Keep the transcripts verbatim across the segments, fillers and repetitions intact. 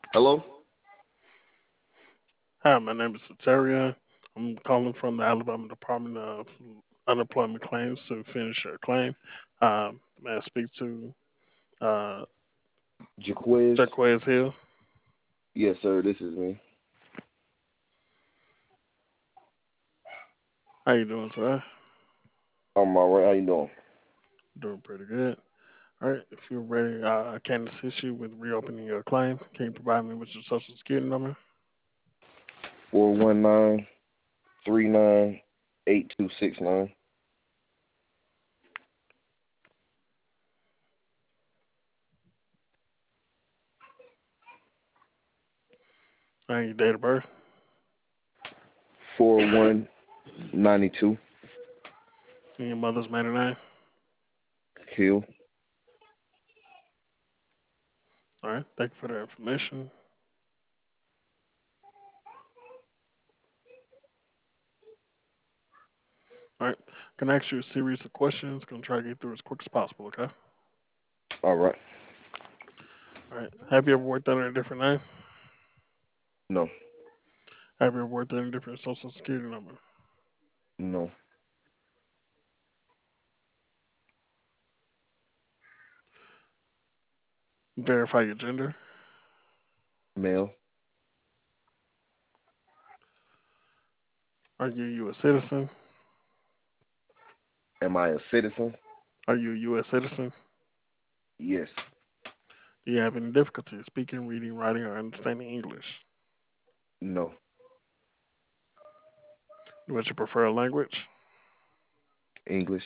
Hello? Hi, my name is Sataria. I'm calling from the Alabama Department of Unemployment Claims to finish your claim. Um, may I speak to uh, Jaquez? Jaquez Hill? Yes, sir, this is me. How you doing today? I'm alright. How you doing? Doing pretty good. All right, if you're ready, uh, I can assist you with reopening your claim. Can you provide me with your social security number? Four one nine three nine eight two six nine. And your date of birth? Four one ninety two. And your mother's maiden name? Hill. All right, thank you for the information. All right, can I ask you a series of questions? Gonna try to get through as quick as possible, okay? Alright. All right, have you ever worked under a different name? No. Have you ever worked under a different social security number? No. Verify your gender. Male. Are you a U S citizen? Am I a citizen? Are you a U S citizen? Yes. Do you have any difficulty speaking, reading, writing, or understanding English? No. What's your preferred language? English.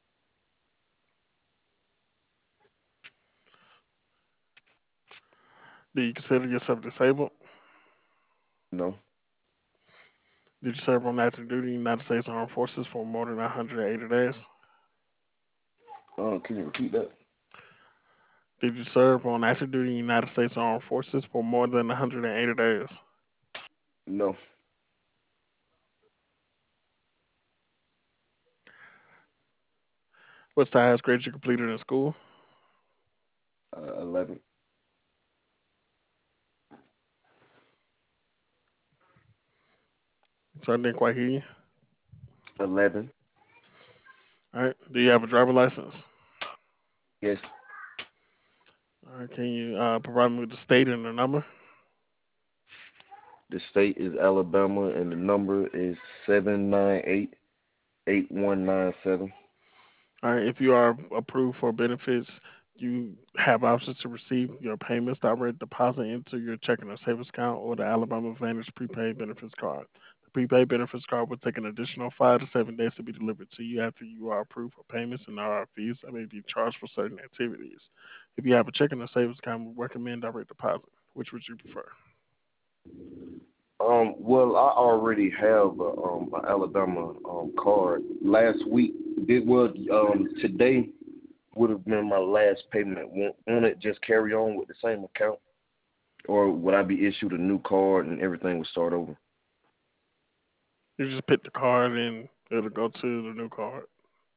Do you consider yourself disabled? No. Did you serve on active duty in the United States Armed Forces for more than one hundred eighty days? Uh, can you repeat that? Did you serve on active duty in the United States Armed Forces for more than one hundred eighty days? No. What's the highest grade you completed in school? Uh, eleven. So I didn't quite hear you. eleven. All right. Do you have a driver license? Yes. All right. Can you uh, provide me with the state and the number? The state is Alabama and the number is seven nine eight eight one nine seven. All right. If you are approved for benefits, you have options to receive your payments direct deposit into your checking or savings account or the Alabama Advantage prepaid benefits card. The prepaid benefits card will take an additional five to seven days to be delivered to you after you are approved for payments and there are fees that may be charged for certain activities. If you have a checking or savings account, we recommend direct deposit. Which would you prefer? Um, well, I already have a, um, an Alabama um, card. Last week, did well. Um, today would have been my last payment. Won't, won't it just carry on with the same account, or would I be issued a new card and everything would start over? You just pick the card and it'll go to the new card.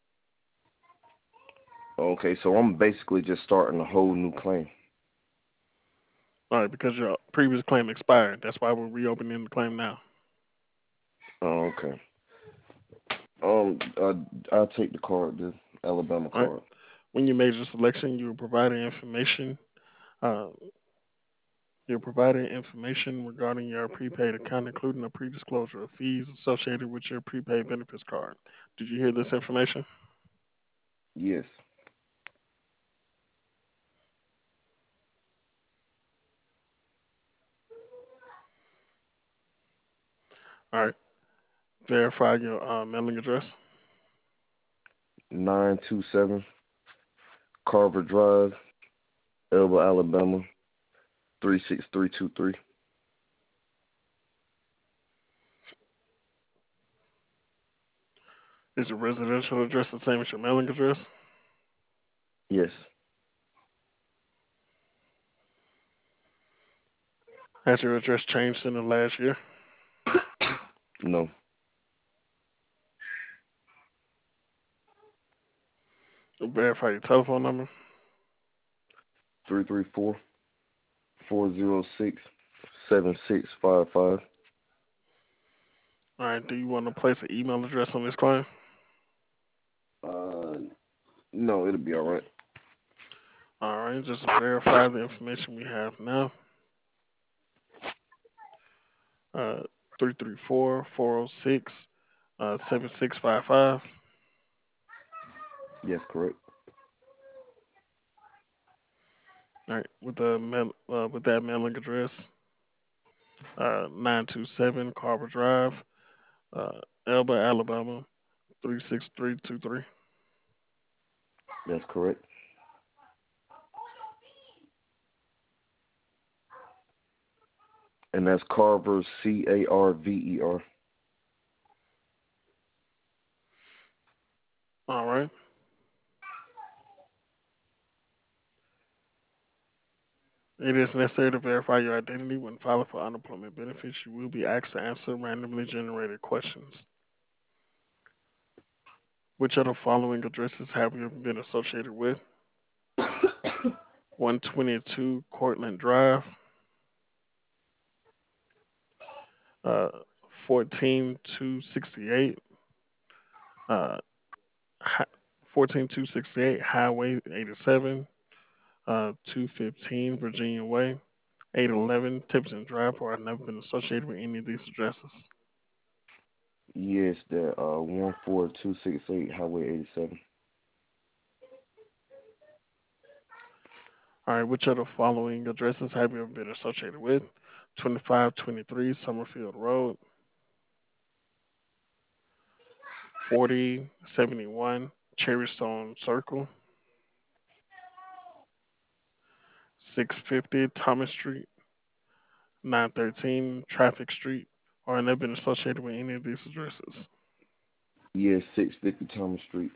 Okay, so I'm basically just starting a whole new claim. All right, because your previous claim expired. That's why we're reopening the claim now. Oh, okay. Um, uh, I'll take the card, the Alabama All right. card. When you made your selection, you were providing information. Uh, you're providing information regarding your prepaid account, including a pre-disclosure of fees associated with your prepaid benefits card. Did you hear this information? Yes. All right. Verify your uh, mailing address. Nine two seven Carver Drive, Elba, Alabama, three six three two three. Is your residential address the same as your mailing address? Yes. Has your address changed in the last year? No. Verify your telephone number. Three three four four zero six seven six five five. All right. Do you want to place an email address on this claim? Uh, no, it'll be all right. All right. Just to verify the information we have now. Uh, three three four, four oh six, uh, seven six five five. Yes, correct. All right. With the mail, uh, with that mailing address, uh, nine two seven Carver Drive, uh, Elba, Alabama, three six three two three. That's correct. And that's Carver, C A R V E R. All right. It is necessary to verify your identity when filing for unemployment benefits. You will be asked to answer randomly generated questions. Which of the following addresses have you been associated with? one twenty-two Cortland Drive, uh, fourteen two sixty-eight, uh, fourteen two sixty-eight Highway eighty-seven, uh, two fifteen Virginia Way, eight eleven Tipton Drive, or I've never been associated with any of these addresses. Yes, that uh one four two six eight Highway eighty seven. All right, which of the following addresses have you ever been associated with? twenty-five twenty-three Summerfield Road, forty seventy-one Cherrystone Circle, six fifty Thomas Street, nine thirteen Traffic Street, or have never been associated with any of these addresses. Yes, six fifty Thomas Street.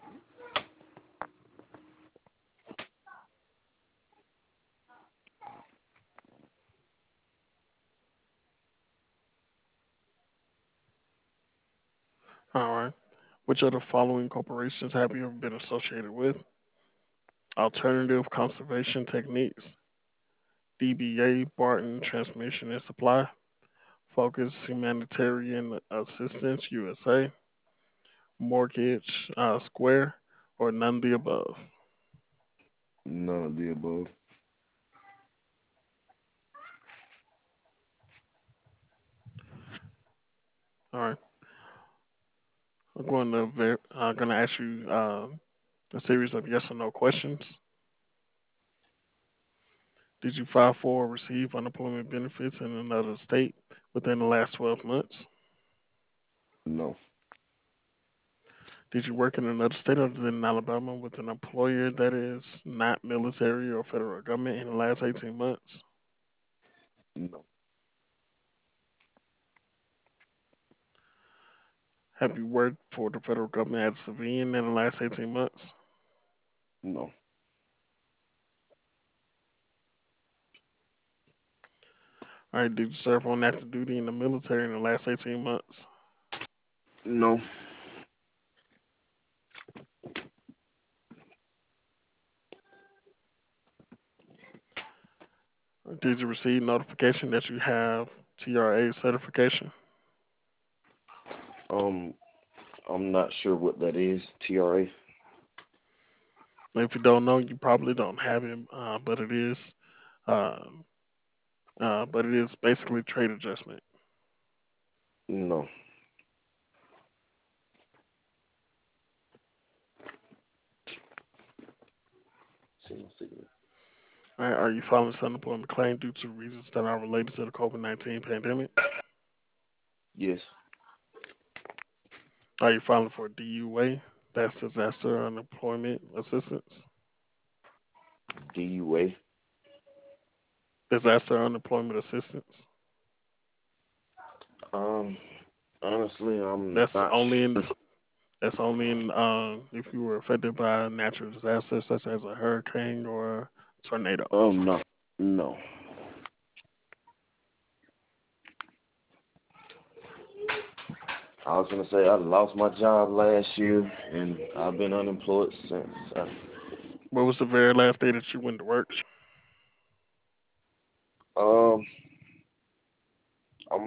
All right. Which of the following corporations have you ever been associated with? Alternative Conservation Techniques, D B A Barton Transmission and Supply, Focus Humanitarian Assistance U S A, Mortgage uh, Square, or none of the above. None of the above. All right. I'm going to ver- uh, going to ask you uh, a series of yes or no questions. Did you file for or receive unemployment benefits in another state within the last twelve months? No. Did you work in another state other than Alabama with an employer that is not military or federal government in the last eighteen months? No. Have you worked for the federal government as a civilian in the last eighteen months? No. All right, did you serve on active duty in the military in the last eighteen months? No. Did you receive notification that you have T R A certification? Um, I'm not sure what that is. T R A. If you don't know, you probably don't have it, uh, but it is, uh, uh, but it is basically trade adjustment. No. See my cigarette. All right, are you filing this unemployment claim due to reasons that are related to the COVID nineteen pandemic? Yes. Are you filing for D U A? That's disaster unemployment assistance. D U A. Disaster unemployment assistance. Um, honestly, I'm That's not only in sure. that's only in um, if you were affected by a natural disaster such as a hurricane or a tornado. Oh no. No. I was gonna say I lost my job last year, and I've been unemployed since. I, What was the very last day that you went to work? um,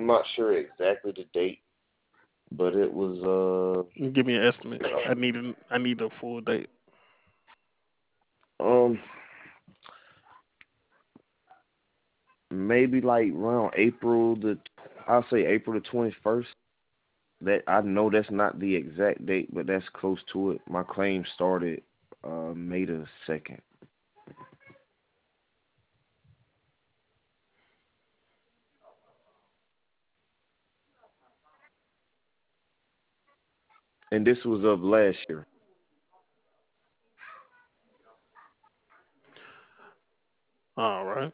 not sure exactly the date, but it was Give me an estimate. I need a, I need a full date. uh um maybe like around April the I'll say April the twenty first. That I know that's not the exact date, but that's close to it. My claim started uh May the second. And this was of last year. All right.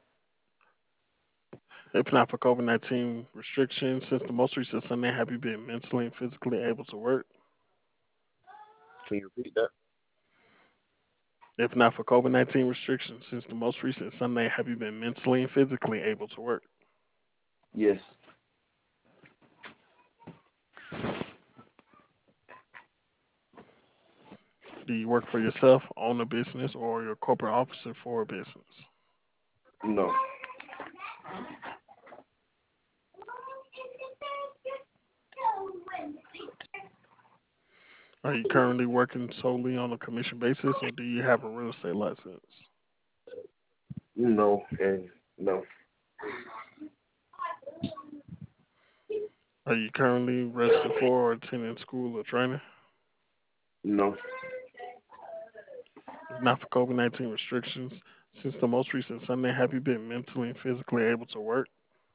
If not for COVID nineteen restrictions, since the most recent Sunday, have you been mentally and physically able to work? Can you repeat that? If not for COVID nineteen restrictions, since the most recent Sunday, have you been mentally and physically able to work? Yes. Do you work for yourself, own a business, or your corporate officer for a business? No. Are you currently working solely on a commission basis, or do you have a real estate license? No and no. Are you currently registered for or attending school or training? No. If not for COVID nineteen restrictions, since the most recent Sunday, have you been mentally and physically able to work?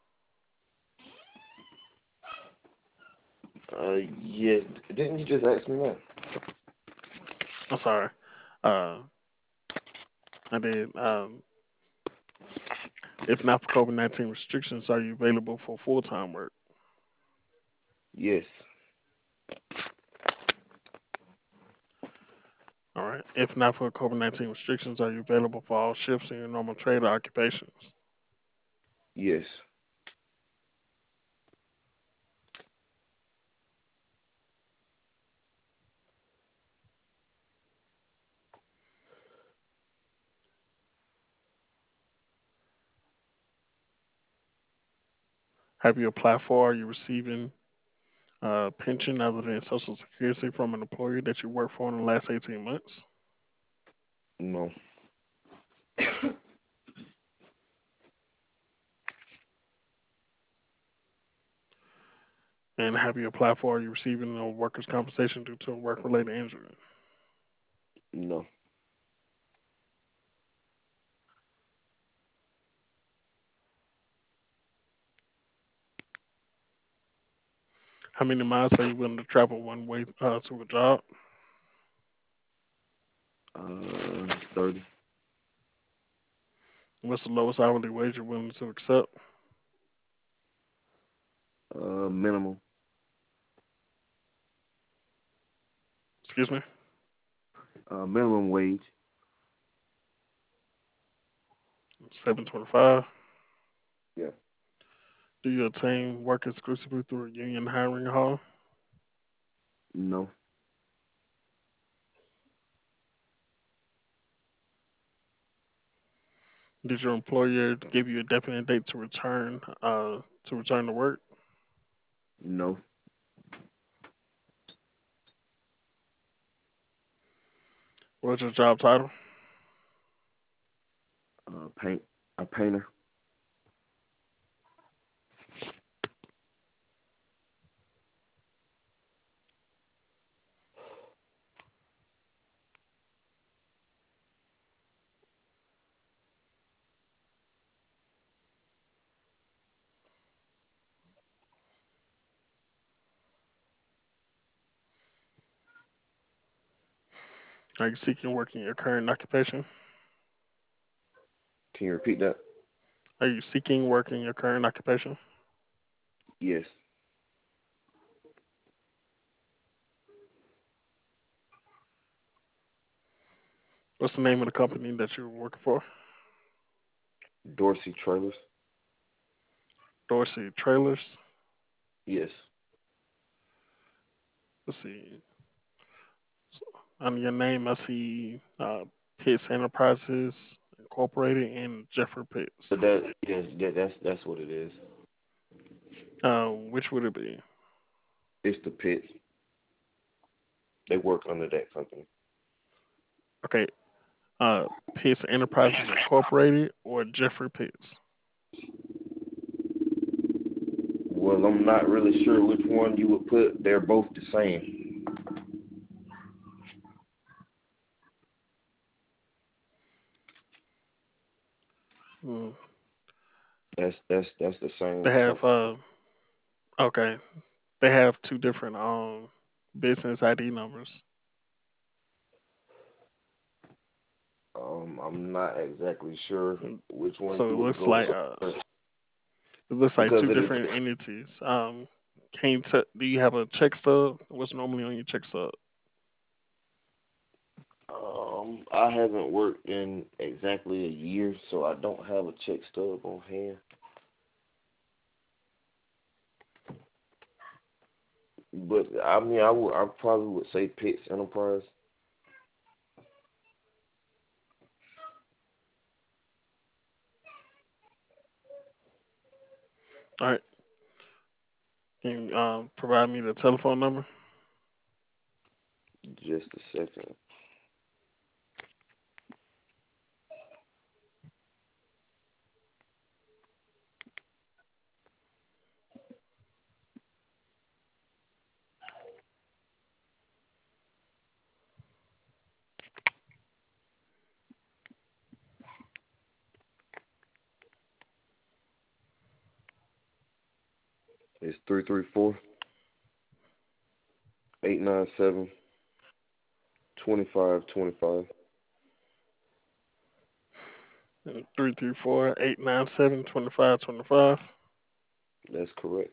Uh yeah. Didn't you just ask me that? I'm sorry. Uh, I did. Um, if not for COVID nineteen restrictions, are you available for full time work? Yes. All right. If not for COVID nineteen restrictions, are you available for all shifts in your normal trade or occupations? Yes. Have you applied for? Are you receiving a pension other than Social Security from an employer that you worked for in the last eighteen months? No. And have you applied for? Are you receiving a workers' compensation due to a work related injury? No. How many miles are you willing to travel one way uh, to a job? Uh thirty. What's the lowest hourly wage you're willing to accept? Uh minimum. Excuse me? Uh minimum wage. seven twenty-five. Yeah. Do you obtain work exclusively through a union hiring hall? No. Did your employer give you a definite date to return uh, to return to work? No. What's your job title? Uh paint a painter. Are you seeking work in your current occupation? Can you repeat that? Are you seeking work in your current occupation? Yes. What's the name of the company that you're working for? Dorsey Trailers. Dorsey Trailers. Yes. Let's see. Under your name, I see uh, Pitts Enterprises Incorporated and Jeffrey Pitts. But that yes, that, that's that's what it is. Uh, which would it be? It's the Pitts. They work under that company. Okay, uh, Pitts Enterprises Incorporated or Jeffrey Pitts? Well, I'm not really sure which one you would put. They're both the same. Hmm. That's that's that's the They same have company. uh, okay, they have two different um business I D numbers. Um, I'm not exactly sure Mm, which one So you it would looks go like with, uh, but it looks like because two it is. different entities. Um, can you t- do you have a check stub? What's normally on your check stub? Um, I haven't worked in exactly a year, so I don't have a check stub on hand. But I mean, I would, I probably would say Pitts Enterprise. All right, can you um, provide me the telephone number? Just a second. It's three three four eight nine seven twenty five twenty five. Three three four eight nine seven twenty five twenty five. That's correct.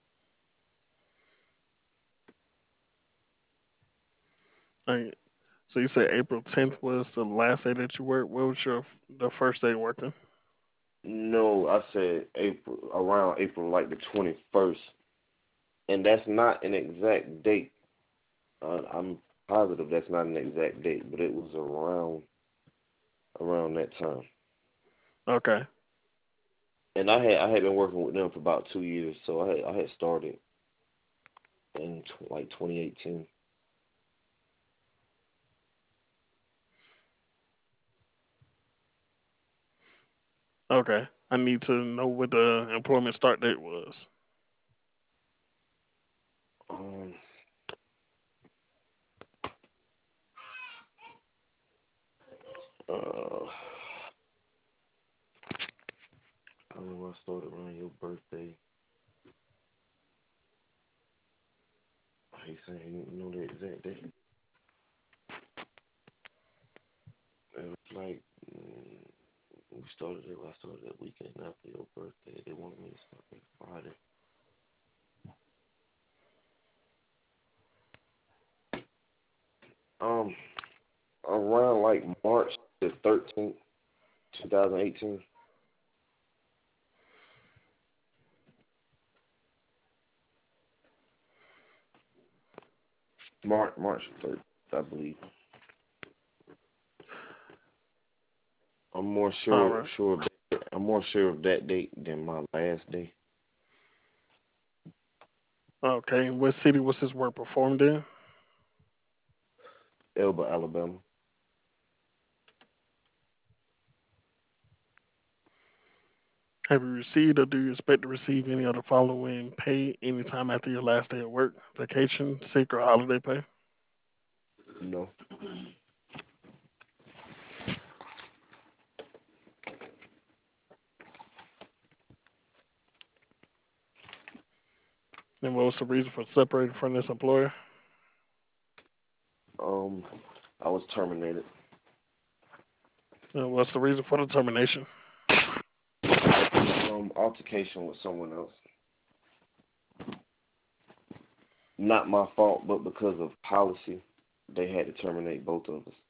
All right. So you said April tenth was the last day that you worked. What was your the first day working? No, I said April, around April, like the twenty first, and that's not an exact date. Uh, I'm positive that's not an exact date, but it was around around that time. Okay. And I had I had been working with them for about two years, so I had I had started in tw- like twenty eighteen. Okay. I need to know what the employment start date was. Um, uh, I know I started around your birthday. He saying you know the exact date. It was like mm, we started it. I started that weekend after your birthday. They wanted me to start next Friday. Um, around like March the thirteenth, two thousand eighteen. March March third, I believe. I'm more All sure right. sure of that, I'm more sure of that date than my last day. Okay. What city was this work performed in? Elba, Alabama. Have you received or do you expect to receive any of the following pay anytime after your last day of work? Vacation, sick, or holiday pay? No. And what was the reason for separating from this employer? Um, I was terminated. And what's the reason for the termination? Um, altercation with someone else. Not my fault, but because of policy, they had to terminate both of us.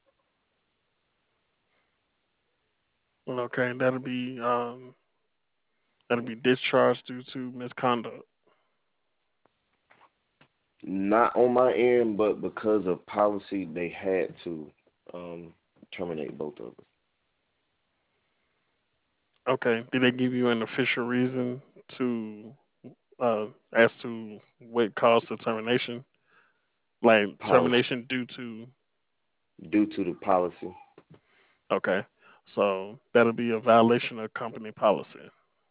Okay, that'll be um, that'll be discharged due to misconduct. Not on my end, but because of policy, they had to um, terminate both of us. Okay, did they give you an official reason to uh, as to what caused the termination, like Policy termination due to. due to the policy. Okay, so that'll be a violation of company policy.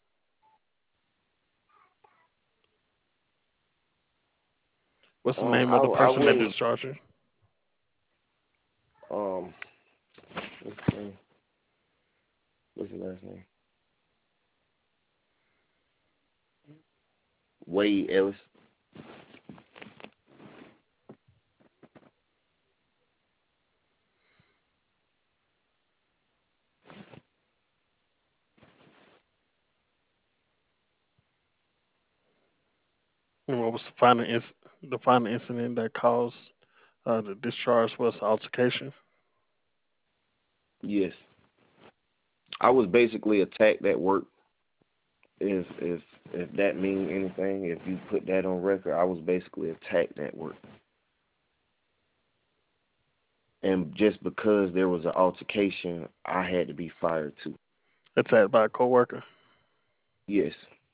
What's the Um, name I of the I person that wouldn't. discharged you? Um, what's his name? What's his last name? Wade Ellis. And what was the final inc- the final incident that caused uh, the discharge was altercation? Yes, I was basically attacked at work. If if if that means anything, if you put that on record, I was basically attacked at work. And just because there was an altercation, I had to be fired too. Attacked by a coworker. Yes.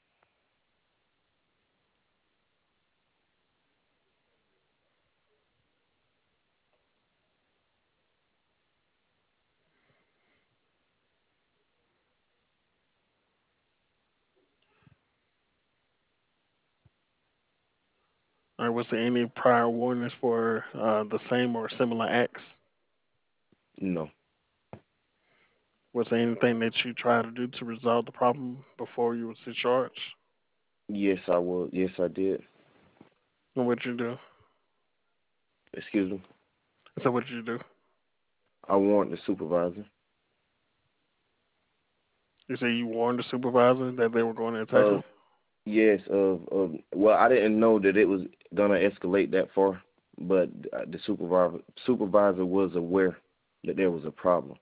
Or was there any prior warnings for uh, the same or similar acts? No. Was there anything that you tried to do to resolve the problem before you was discharged? Yes, I will. Yes, I did. And what you do? Excuse me. So what you do? I warned the supervisor. You say you warned the supervisor that they were going to attack Of him? yes, of of well, I didn't know that it was gonna escalate that far, but uh, the supervisor supervisor was aware that there was a problem.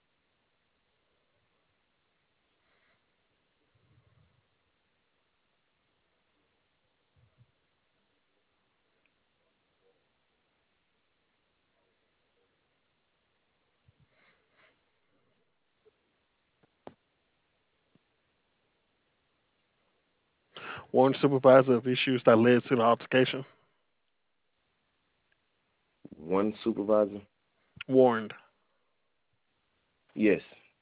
Warned the supervisor of issues that led to the altercation? One supervisor. Warned. Yes.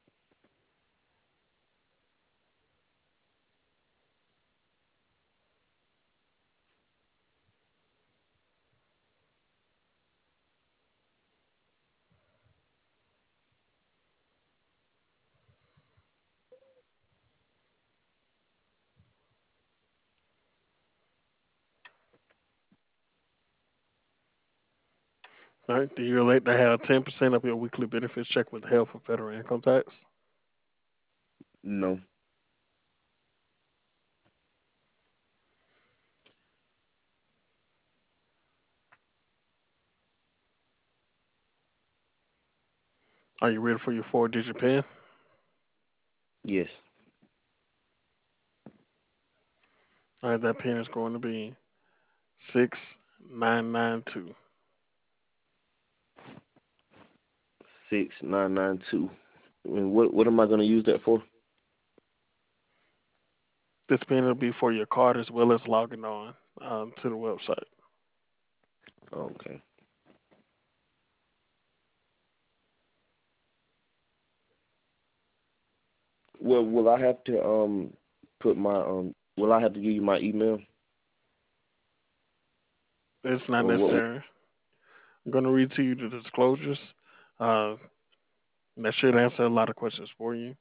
All right. Do you elect to have ten percent of your weekly benefits checked with health or federal income tax? No. Are you ready for your four digit PIN? Yes. All right. That PIN is going to be six nine nine two. Six nine nine two. And what what am I gonna use that for? This PIN will be for your card as well as logging on um, to the website. Okay. Well, will I have to um put my um will I have to give you my email It's not or what? necessary. I'm going to read to you the disclosures. Uh, that should answer a lot of questions for you.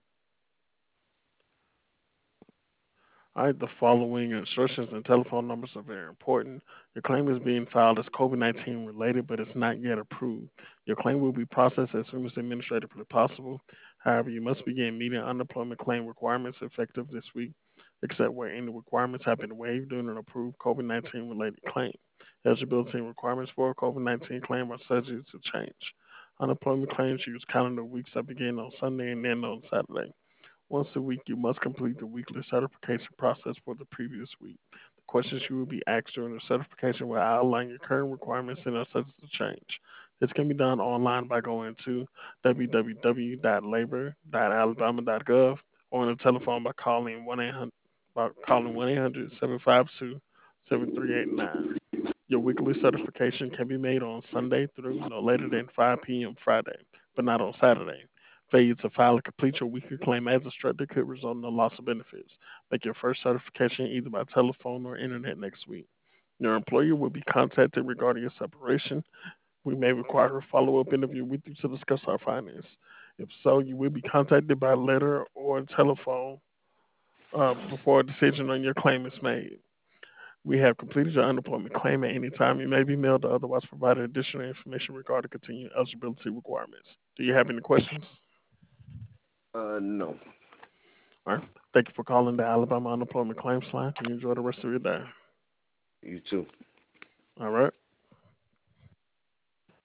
All right, the following instructions and telephone numbers are very important. Your claim is being filed as COVID nineteen related, but it's not yet approved. Your claim will be processed as soon as administratively possible. However, you must begin meeting unemployment claim requirements effective this week, except where any requirements have been waived during an approved COVID nineteen related claim. Eligibility and requirements for a COVID nineteen claim are subject to change. Unemployment claims use calendar weeks that begin on Sunday and end on Saturday. Once a week, you must complete the weekly certification process for the previous week. The questions you will be asked during the certification will outline your current requirements and are subject to change. This can be done online by going to w w w dot labor dot alabama dot gov or on the telephone by calling one eight hundred. by calling one eight hundred seven five two seven three eight nine. Your weekly certification can be made on Sunday through no later than five p.m. Friday, but not on Saturday. Failure to file and complete your weekly claim as instructed could result in a loss of benefits. Make your first certification either by telephone or internet next week. Your employer will be contacted regarding your separation. We may require a follow up interview with you to discuss our findings. If so, you will be contacted by letter or telephone uh, before a decision on your claim is made. We have completed your unemployment claim at any time. You may be mailed or otherwise provided additional information regarding continuing eligibility requirements. Do you have any questions? Uh, no. All right. Thank you for calling the Alabama Unemployment Claims Line. You enjoy the rest of your day. You too. All right.